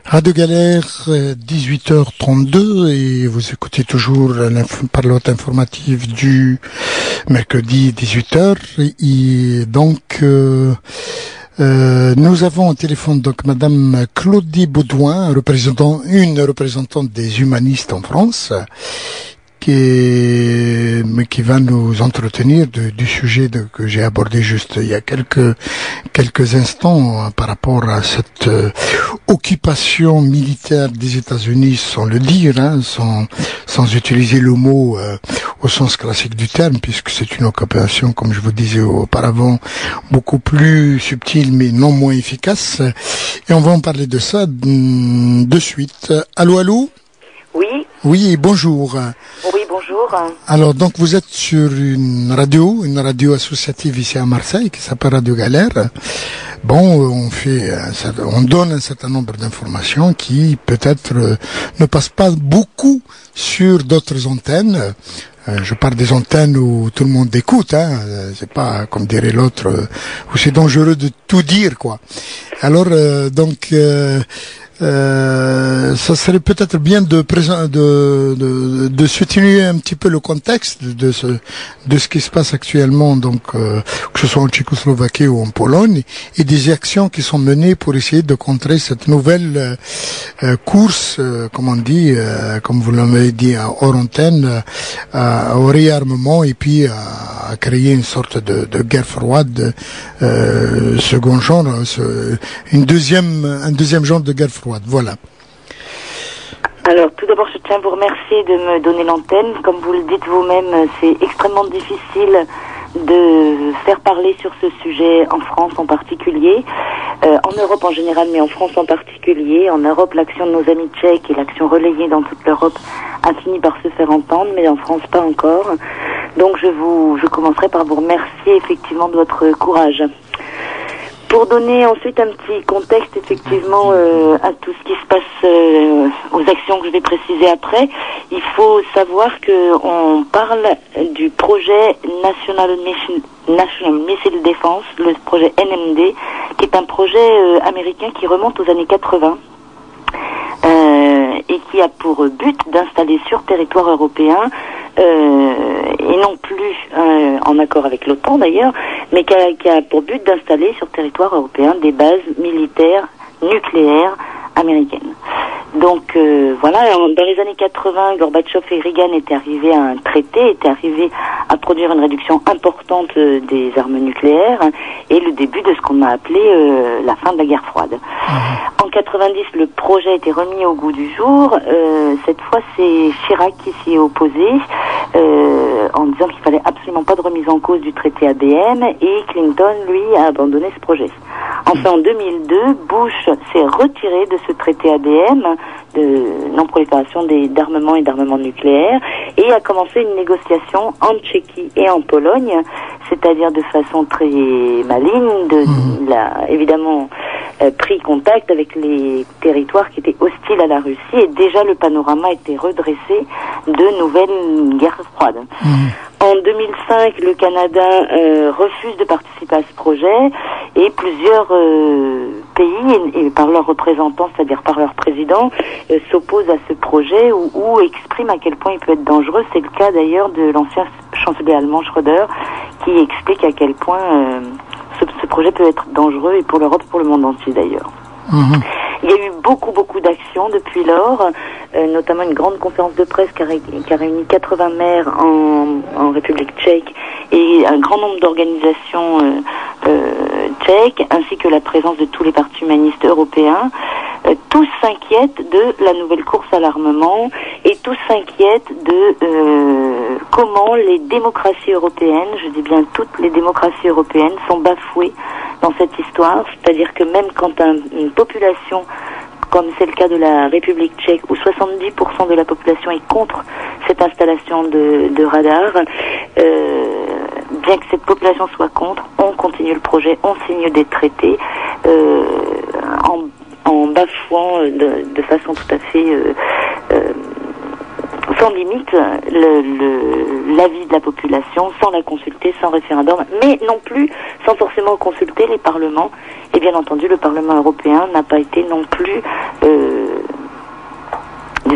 Radio Galère, 18h32 et vous écoutez toujours la parlotte informative du mercredi 18h et donc nous avons au téléphone donc Madame Claudie Baudouin, une représentante des humanistes en France, qui va nous entretenir du sujet que j'ai abordé juste il y a quelques instants par rapport à cette occupation militaire des États-Unis, sans le dire, sans utiliser le mot au sens classique du terme, puisque c'est une occupation, comme je vous disais auparavant, beaucoup plus subtile mais non moins efficace. Et on va en parler de ça de suite. Allô? Oui. Oui, bonjour. Oui, bonjour. Alors, donc, vous êtes sur une radio associative ici à Marseille, qui s'appelle Radio Galère. Bon, on donne un certain nombre d'informations qui, peut-être, ne passent pas beaucoup sur d'autres antennes. Je parle des antennes où tout le monde écoute, c'est pas, comme dirait l'autre, où c'est dangereux de tout dire, quoi. Alors, ça serait peut-être bien de soutenir un petit peu le contexte de ce qui se passe actuellement, donc que ce soit en Tchécoslovaquie ou en Pologne, et des actions qui sont menées pour essayer de contrer cette nouvelle course, comme on dit, comme vous l'avez dit hors antenne, au réarmement et puis à créer une sorte de guerre froide, second genre, un deuxième genre de guerre froide. Voilà. Alors, tout d'abord, je tiens à vous remercier de me donner l'antenne. Comme vous le dites vous-même, c'est extrêmement difficile de faire parler sur ce sujet en France en particulier, en Europe en général, mais en France en particulier. En Europe, l'action de nos amis tchèques et l'action relayée dans toute l'Europe a fini par se faire entendre, mais en France pas encore. Donc, je commencerai par vous remercier effectivement de votre courage. Pour donner ensuite un petit contexte effectivement à tout ce qui se passe, aux actions que je vais préciser après, il faut savoir que on parle du projet National Missile Defense, le projet NMD, qui est un projet américain qui remonte aux années 80 et qui a pour but d'installer sur territoire européen et non plus en accord avec l'OTAN d'ailleurs, mais qui a pour but d'installer sur territoire européen des bases militaires nucléaires américaines. Donc voilà, dans les années 80, Gorbatchev et Reagan étaient arrivés à un traité, étaient arrivés à produire une réduction importante des armes nucléaires et le début de ce qu'on a appelé la fin de la guerre froide. En 90, le projet a été remis au goût du jour. Cette fois, c'est Chirac qui s'y est opposé en disant qu'il fallait absolument pas de remise en cause du traité ABM, et Clinton, lui, a abandonné ce projet. Enfin, en 2002, Bush s'est retiré de ce traité ABM, de non-prolifération d'armements et d'armements nucléaires, et a commencé une négociation en Tchéquie et en Pologne, c'est-à-dire de façon très maligne. Il a évidemment pris contact avec les territoires qui étaient hostiles à la Russie, et déjà le panorama était redressé de nouvelles guerres froides. En 2005, le Canada refuse de participer à ce projet, et plusieurs pays, et par leurs représentants, c'est-à-dire par leur président, s'opposent à ce projet ou expriment à quel point il peut être dangereux. C'est le cas d'ailleurs de l'ancien chancelier allemand Schröder, qui explique à quel point ce projet peut être dangereux, et pour l'Europe, pour le monde entier d'ailleurs. Il y a eu beaucoup d'actions depuis lors, notamment une grande conférence de presse qui a réuni 80 maires en République tchèque et un grand nombre d'organisations tchèques, ainsi que la présence de tous les partis humanistes européens. Tous s'inquiètent de la nouvelle course à l'armement, et tous s'inquiètent de comment les démocraties européennes, je dis bien toutes les démocraties européennes, sont bafouées dans cette histoire. C'est-à-dire que même quand une population, comme c'est le cas de la République tchèque, où 70% de la population est contre cette installation de radars, bien que cette population soit contre, on continue le projet, on signe des traités en bafouant de façon tout à fait sans limite l'avis de la population, sans la consulter, sans référendum, mais non plus sans forcément consulter les parlements. Et bien entendu, le Parlement européen n'a pas été non plus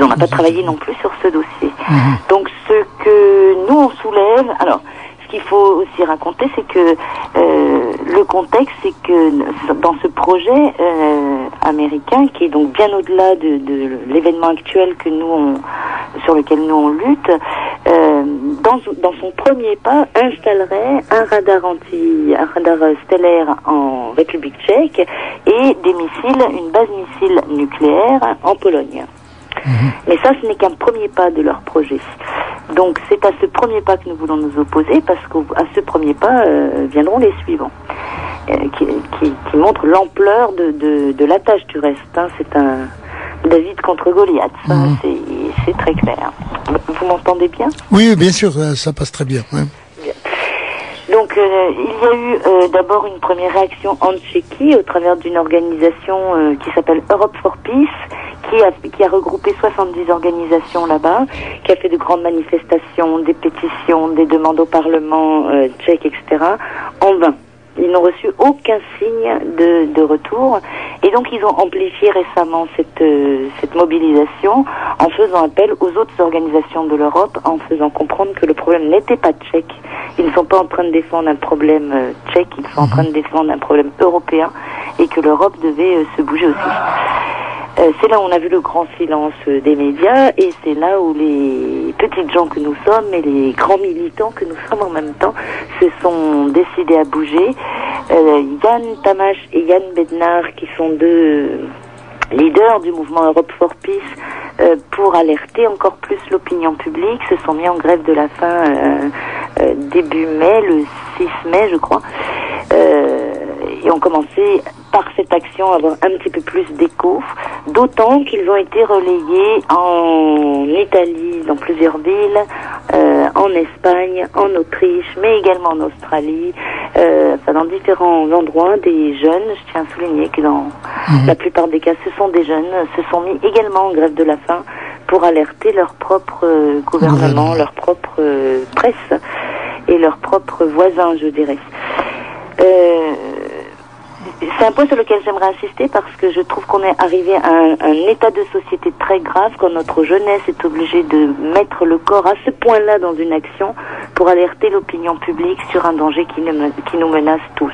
on n'a pas travaillé non plus sur ce dossier. Donc ce que nous on soulève, alors ce qu'il faut aussi raconter, c'est que le contexte, c'est que dans ce projet américain, qui est donc bien au-delà de l'événement actuel que sur lequel nous on lutte, dans son premier pas, installerait un radar stellaire en République tchèque et une base missile nucléaire en Pologne. Mais ça, ce n'est qu'un premier pas de leur projet. Donc c'est à ce premier pas que nous voulons nous opposer, parce qu'à ce premier pas viendront les suivants, qui montrent l'ampleur de la tâche du reste. Hein. C'est un David contre Goliath, ça, c'est très clair. Vous m'entendez bien ? Oui, bien sûr, ça passe très bien. Ouais. Donc il y a eu d'abord une première réaction en Tchéquie au travers d'une organisation qui s'appelle Europe for Peace, qui a regroupé 70 organisations là-bas, qui a fait de grandes manifestations, des pétitions, des demandes au Parlement tchèque, etc. en vain. Ils n'ont reçu aucun signe de retour, et donc ils ont amplifié récemment cette mobilisation en faisant appel aux autres organisations de l'Europe, en faisant comprendre que le problème n'était pas tchèque. Ils ne sont pas en train de défendre un problème tchèque, ils sont en train de défendre un problème européen, et que l'Europe devait se bouger aussi. C'est là où on a vu le grand silence des médias, et c'est là où les petites gens que nous sommes et les grands militants que nous sommes en même temps se sont décidés à bouger. Yann Tamash et Yann Bednar, qui sont deux leaders du mouvement Europe for Peace, pour alerter encore plus l'opinion publique, se sont mis en grève de la faim début mai, le 6 mai je crois, et ont commencé par cette action à avoir un petit peu plus d'écho, d'autant qu'ils ont été relayés en Italie, dans plusieurs villes, en Espagne, en Autriche, mais également en Australie, dans différents endroits. Des jeunes, je tiens à souligner que dans la plupart des cas, ce sont des jeunes, se sont mis également en grève de la faim pour alerter leur propre gouvernement, leur propre presse et leurs propres voisins, je dirais. C'est un point sur lequel j'aimerais insister, parce que je trouve qu'on est arrivé à un état de société très grave quand notre jeunesse est obligée de mettre le corps à ce point-là dans une action pour alerter l'opinion publique sur un danger qui nous menace tous.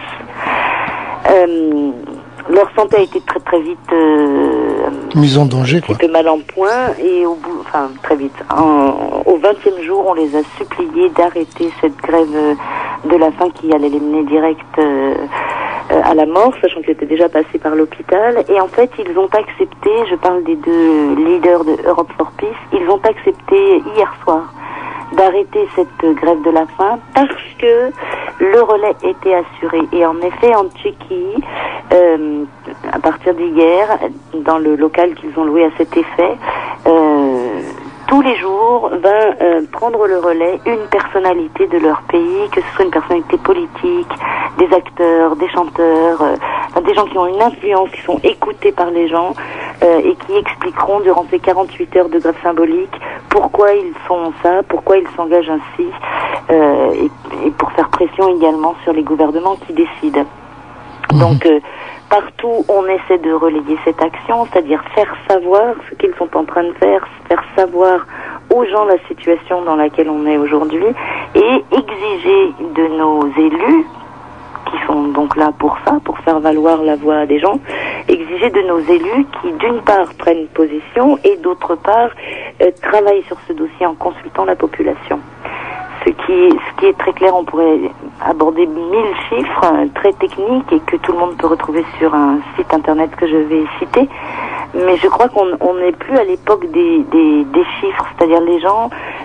Leur santé a été très très vite mise en danger, un petit peu mal en point, et très vite. Au 20e jour, on les a suppliés d'arrêter cette grève de la faim qui allait les mener direct à la mort, sachant qu'ils étaient déjà passés par l'hôpital. Et en fait, ils ont accepté, je parle des deux leaders de Europe for Peace, ils ont accepté hier soir d'arrêter cette grève de la faim parce que le relais était assuré. Et en effet, en Tchéquie, à partir d'hier, dans le local qu'ils ont loué à cet effet, tous les jours va prendre le relais une personnalité de leur pays, que ce soit une personnalité politique, des acteurs, des chanteurs, des gens qui ont une influence, qui sont écoutés par les gens, et qui expliqueront durant ces 48 heures de grève symbolique pourquoi ils font ça, pourquoi ils s'engagent ainsi, et pour faire pression également sur les gouvernements qui décident. Donc partout on essaie de relayer cette action, c'est-à-dire faire savoir ce qu'ils sont en train de faire savoir aux gens la situation dans laquelle on est aujourd'hui, et exiger de nos élus, qui sont donc là pour ça, pour faire valoir la voix des gens, exiger de nos élus qui d'une part prennent position et d'autre part travaillent sur ce dossier en consultant la population. Ce qui est très clair, on pourrait aborder 1000 chiffres très techniques et que tout le monde peut retrouver sur un site internet que je vais citer. Mais je crois qu'on n'est plus à l'époque des chiffres, c'est-à-dire les gens,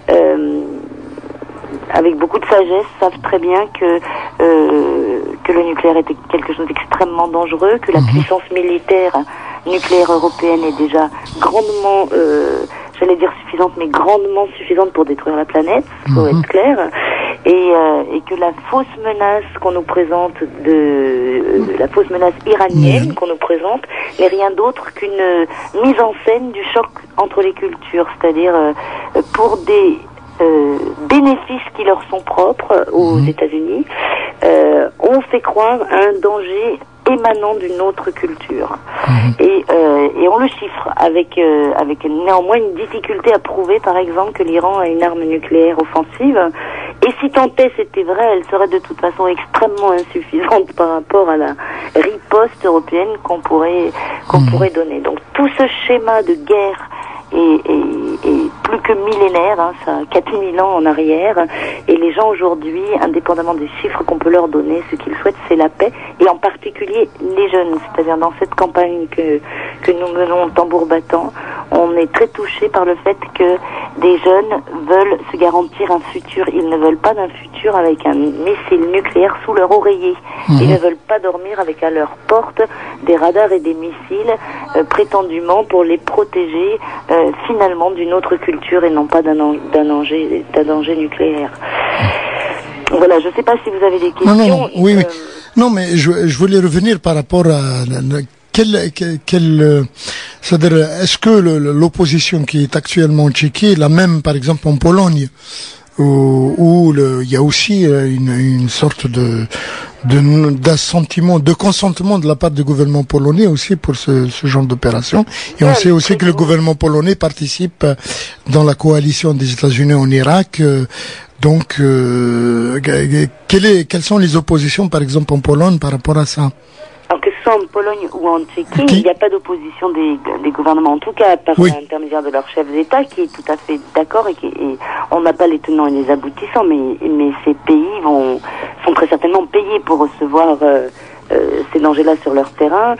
avec beaucoup de sagesse, savent très bien que le nucléaire était quelque chose d'extrêmement dangereux, que la puissance militaire nucléaire européenne est déjà grandement, j'allais dire suffisante, mais grandement suffisante pour détruire la planète, faut être clair, et que la fausse menace qu'on nous présente la fausse menace iranienne qu'on nous présente n'est rien d'autre qu'une mise en scène du choc entre les cultures, c'est-à-dire pour des bénéfices qui leur sont propres aux États-Unis, on fait croire à un danger émanant d'une autre culture. Et on le chiffre avec néanmoins une difficulté à prouver, par exemple, que l'Iran a une arme nucléaire offensive. Et si tant est c'était vrai, elle serait de toute façon extrêmement insuffisante par rapport à la riposte européenne qu'on pourrait donner. Donc tout ce schéma de guerre est plus que millénaire, hein, ça a 4000 ans en arrière, et les gens aujourd'hui, indépendamment des chiffres qu'on peut leur donner, ce qu'ils souhaitent c'est la paix, et en particulier les jeunes, c'est-à-dire dans cette campagne que nous menons tambour battant, on est très touché par le fait que des jeunes veulent se garantir un futur. Ils ne veulent pas d'un futur avec un missile nucléaire sous leur oreiller. Ils ne veulent pas dormir avec à leur porte des radars et des missiles prétendument pour les protéger finalement d'une autre culture et non pas d'un danger nucléaire. Voilà, je ne sais pas si vous avez des questions. Non, oui. Non, mais je voulais revenir par rapport à c'est-à-dire, est-ce que l'opposition qui est actuellement en Tchéquie, la même par exemple en Pologne, où il y a aussi une sorte d'assentiment, de consentement de la part du gouvernement polonais aussi pour ce genre d'opération. Et on sait aussi que le gouvernement polonais participe dans la coalition des États-Unis en Irak. Donc, quelles sont les oppositions, par exemple, en Pologne par rapport à ça? Alors que ce soit en Pologne ou en Tchéquie, il n'y a pas d'opposition des gouvernements, en tout cas par l'intermédiaire de leurs chefs d'État, qui est tout à fait d'accord et on n'a pas les tenants et les aboutissants, mais ces pays sont très certainement payés pour recevoir ces dangers-là sur leur terrain.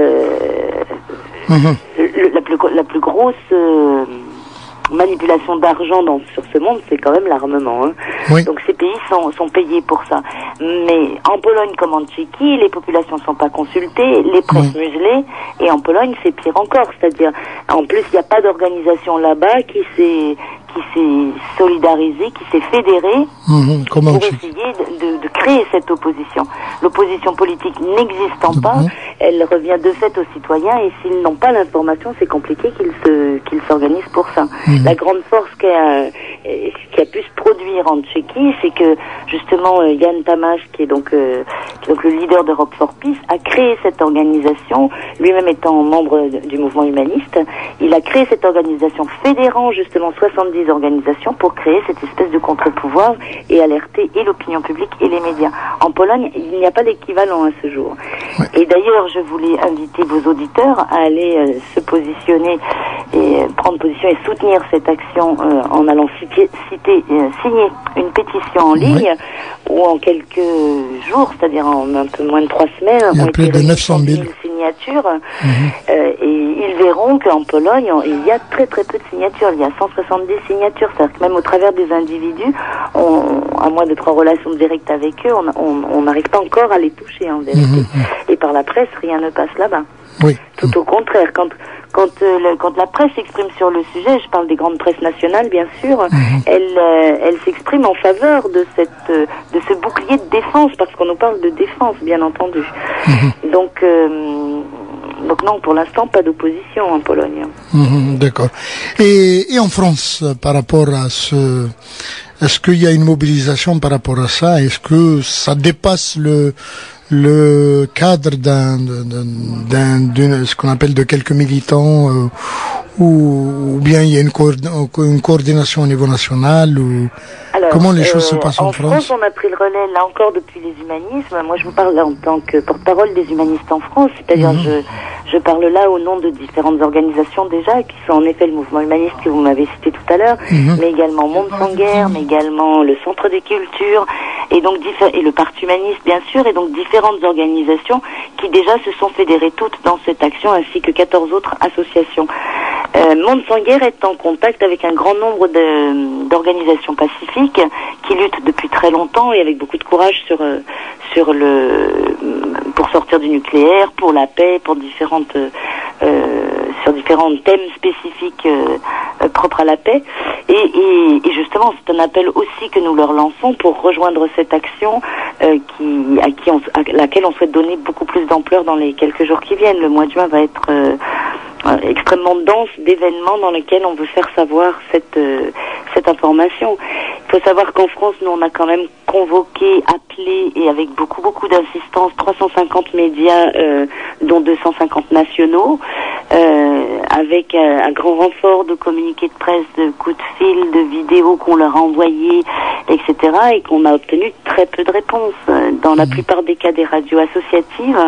La plus grosse manipulation d'argent sur ce monde, c'est quand même l'armement. Hein. Oui. Donc ces pays sont payés pour ça. Mais en Pologne comme en Tchéquie, les populations ne sont pas consultées, les presses muselées, et en Pologne c'est pire encore. C'est-à-dire, en plus il n'y a pas d'organisation là-bas qui s'est solidarisée, qui s'est fédérée pour essayer de créer cette opposition. L'opposition politique n'existant pas, elle revient de fait aux citoyens, et s'ils n'ont pas l'information, c'est compliqué qu'ils s'organisent pour ça. La grande force qui a pu se produire en Tchéquie, c'est que justement Jan Tamás, qui est donc le leader d'Europe for Peace, a créé cette organisation, lui-même étant membre du mouvement humaniste. Il a créé cette organisation fédérant justement 70 organisations pour créer cette espèce de contre-pouvoir et alerter et l'opinion publique et les médias. En Pologne, il n'y a pas d'équivalent à ce jour. Ouais. Et d'ailleurs, je voulais inviter vos auditeurs à aller se positionner et prendre position et soutenir cette action en allant signer une pétition en ligne où en quelques jours, c'est-à-dire en un peu moins de 3 semaines, il y a plus de 900 000 signatures. Et ils verront qu'en Pologne, il y a très très peu de signatures. Il y a 170 signatures. C'est-à-dire que même au travers des individus, à moins de 3 relations directes avec eux, on n'arrive pas encore à les toucher en vérité. Et par la presse, rien ne passe là-bas. Oui. Tout au contraire, quand la presse s'exprime sur le sujet, je parle des grandes presses nationales bien sûr, elle s'exprime en faveur de ce bouclier de défense, parce qu'on nous parle de défense bien entendu. Donc non, pour l'instant pas d'opposition en Pologne. D'accord. Et en France, par rapport à est-ce qu'il y a une mobilisation par rapport à ça? Est-ce que ça dépasse le cadre ce qu'on appelle de quelques militants, ou bien il y a une coordination au niveau national, ou alors, comment les choses se passent en France? En France, on a pris le relais là encore depuis les humanismes. Moi, je vous parle là en tant que porte-parole des humanistes en France, c'est-à-dire je parle là au nom de différentes organisations déjà, qui sont en effet le mouvement humaniste que vous m'avez cité tout à l'heure, mais également Monde sans guerre, mais également le Centre des cultures, et donc et le Parti humaniste bien sûr, et donc différentes organisations qui déjà se sont fédérées toutes dans cette action, ainsi que 14 autres associations. Monde sans guerre est en contact avec un grand nombre d'organisations pacifiques qui luttent depuis très longtemps et avec beaucoup de courage pour sortir du nucléaire, pour la paix, pour sur différents thèmes spécifiques propres à la paix. Et justement, c'est un appel aussi que nous leur lançons pour rejoindre cette action à laquelle on souhaite donner beaucoup plus d'ampleur dans les quelques jours qui viennent. Le mois de juin va être extrêmement dense d'événements dans lesquels on veut faire savoir cette cette information. Il faut savoir qu'en France, nous, on a quand même convoqué, appelé, et avec beaucoup d'insistance, 350 médias, dont 250 nationaux, avec un grand renfort de communiqués de presse, de coups de fil, de vidéos qu'on leur a envoyées, etc., et qu'on a obtenu très peu de réponses. Dans la plupart des cas, des radios associatives.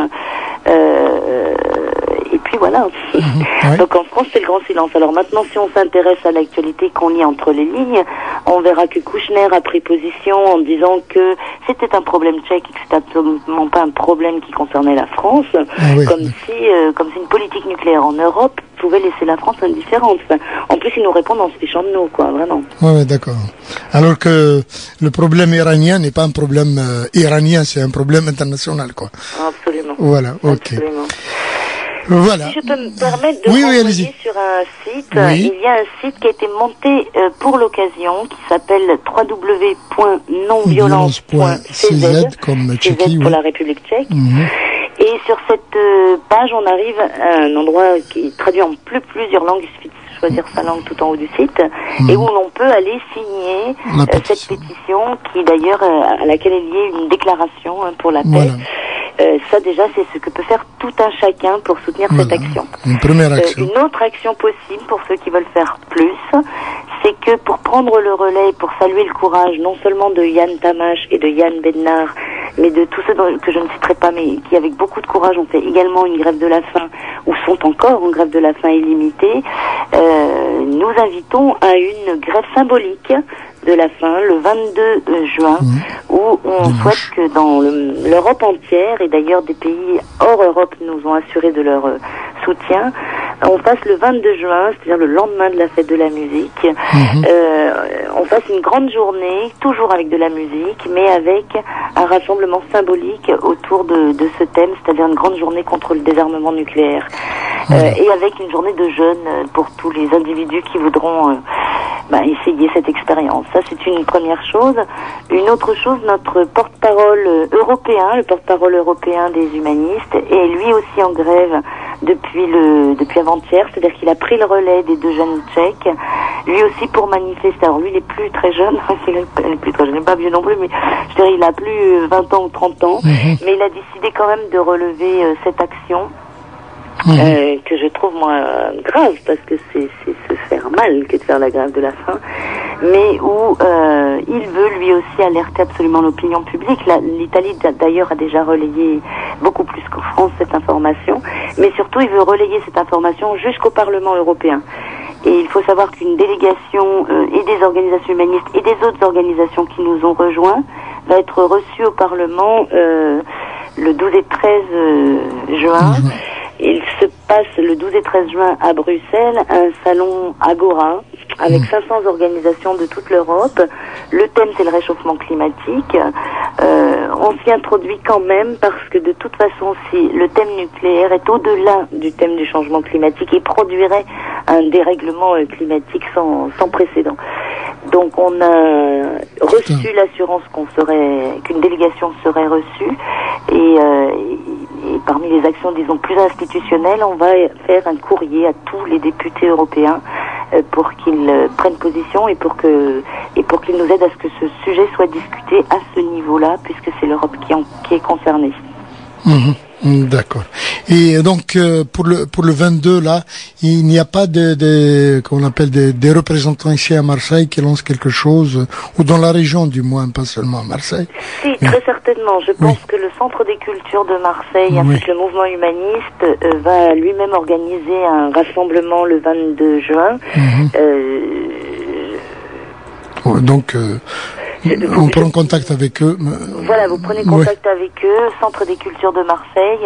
Et puis voilà. Ouais. Donc en France, c'est le grand silence. Alors maintenant, si on s'intéresse à l'actualité, qu'on lit entre les lignes, on verra que Kouchner a pris position en disant que c'était un problème tchèque et que c'était absolument pas un problème qui concernait la France, comme si une politique nucléaire en Europe pouvait laisser la France indifférente. Enfin, en plus, ils nous répondent en se fichant de nous, quoi, vraiment. Ouais, d'accord. Alors que le problème iranien n'est pas un problème iranien, c'est un problème international, quoi. Absolument. Voilà, ok. Absolument. Voilà. Si je peux me permettre de renvoyer allez-y. Sur un site, il y a un site qui a été monté pour l'occasion, qui s'appelle www.nonviolence.cz, comme Tchéquie, pour la République tchèque. Et sur cette page, on arrive à un endroit qui est traduit en plusieurs langues. Il suffit de choisir sa langue tout en haut du site, et où l'on peut aller signer cette pétition, qui d'ailleurs à laquelle est liée une déclaration pour la paix. Voilà. Ça déjà, c'est ce que peut faire tout un chacun pour soutenir cette action. Une première action. Une autre action possible pour ceux qui veulent faire plus, c'est que pour prendre le relais, pour saluer le courage non seulement de Yann Tamash et de Yann Bednar, mais de tous ceux que je ne citerai pas, mais qui avec beaucoup de courage ont fait également une grève de la faim, ou sont encore en grève de la faim illimitée, nous invitons à une grève symbolique de la faim le 22 juin, où on souhaite que dans l'Europe entière, et d'ailleurs des pays hors Europe nous ont assuré de leur soutien, on fasse le 22 juin, c'est-à-dire le lendemain de la fête de la musique, on fasse une grande journée, toujours avec de la musique, mais avec un rassemblement symbolique autour de ce thème, c'est-à-dire une grande journée contre le désarmement nucléaire. Et avec une journée de jeûne pour tous les individus qui voudront essayer cette expérience. Ça, c'est une première chose. Une autre chose, notre porte-parole européen, le porte-parole européen des humanistes, est lui aussi en grève depuis avant-hier, c'est-à-dire qu'il a pris le relais des deux jeunes tchèques, lui aussi pour manifester. Alors lui, il est plus très jeune, il est plus très jeune, il n'est pas vieux non plus, mais je dirais il a plus 20 ans ou 30 ans, mais il a décidé quand même de relever cette action. Que je trouve moi grave, parce que c'est se faire mal que de faire la grève de la faim, mais où il veut lui aussi alerter absolument l'opinion publique. L'Italie d'ailleurs a déjà relayé beaucoup plus qu'en France cette information, mais surtout il veut relayer cette information jusqu'au Parlement européen. Et il faut savoir qu'une délégation et des organisations humanistes et des autres organisations qui nous ont rejoints va être reçue au Parlement le 12 et 13 juin. Il se passe le 12 et 13 juin à Bruxelles un salon Agora avec 500 organisations de toute l'Europe. Le thème, c'est le réchauffement climatique. On s'y introduit quand même parce que de toute façon, si le thème nucléaire est au-delà du thème du changement climatique et produirait un dérèglement climatique sans précédent. Donc on a reçu l'assurance qu'une délégation serait reçue, et parmi les actions, disons, plus institutionnelles, on va faire un courrier à tous les députés européens pour qu'ils prennent position et pour qu'ils nous aident à ce que ce sujet soit discuté à ce niveau-là, puisque c'est l'Europe qui est concernée. D'accord. Et donc pour le 22 là, il n'y a pas qu'on appelle des représentants ici à Marseille qui lancent quelque chose, ou dans la région du moins, pas seulement à Marseille. Si, très certainement. Je pense que le Centre des Cultures de Marseille, ainsi que le mouvement humaniste, va lui-même organiser un rassemblement le 22 juin. Donc on prend contact avec eux. Voilà, vous prenez contact avec eux, Centre des Cultures de Marseille.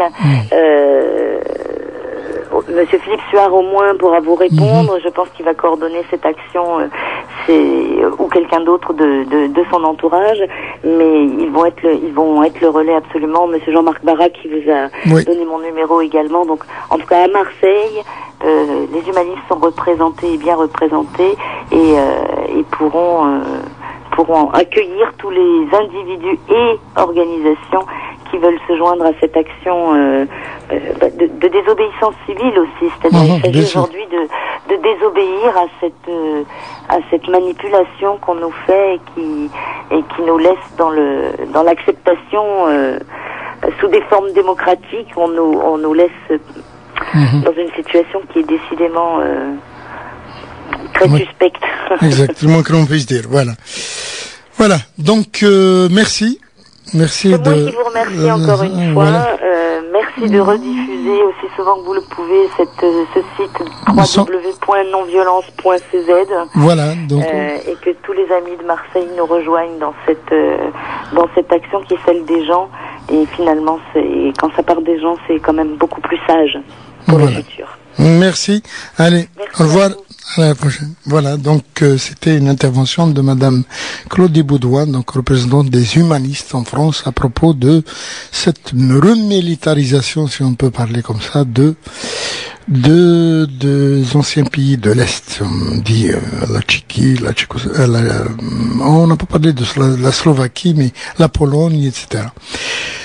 Monsieur Philippe Suard au moins pourra vous répondre. Je pense qu'il va coordonner cette action, ou quelqu'un d'autre de son entourage. Mais ils vont être le relais absolument. Monsieur Jean-Marc Barra qui vous a donné mon numéro également. Donc, en tout cas à Marseille, les humanistes sont représentés et bien représentés et pourront accueillir tous les individus et organisations qui veulent se joindre à cette action de désobéissance civile aussi. C'est-à-dire qu'il s'agit aujourd'hui de désobéir à cette manipulation qu'on nous fait et qui nous laisse dans l'acceptation sous des formes démocratiques. On nous laisse dans une situation qui est décidément très suspecte. Exactement, que l'on puisse dire. Voilà. Donc merci. Merci. C'est moi qui vous remercie encore une fois. Merci de rediffuser aussi souvent que vous le pouvez ce site www.nonviolence.cz. Voilà. Donc et que tous les amis de Marseille nous rejoignent dans cette action qui est celle des gens. Et finalement, quand ça part des gens, c'est quand même beaucoup plus sage pour le futur. Merci. Allez, au revoir. À la prochaine. Voilà, donc c'était une intervention de Madame Claudie Baudouin, donc représentante des humanistes en France, à propos de cette remilitarisation, si on peut parler comme ça, des anciens pays de l'Est. On dit la Tchéquie, on n'a pas parlé de la Slovaquie, mais la Pologne, etc.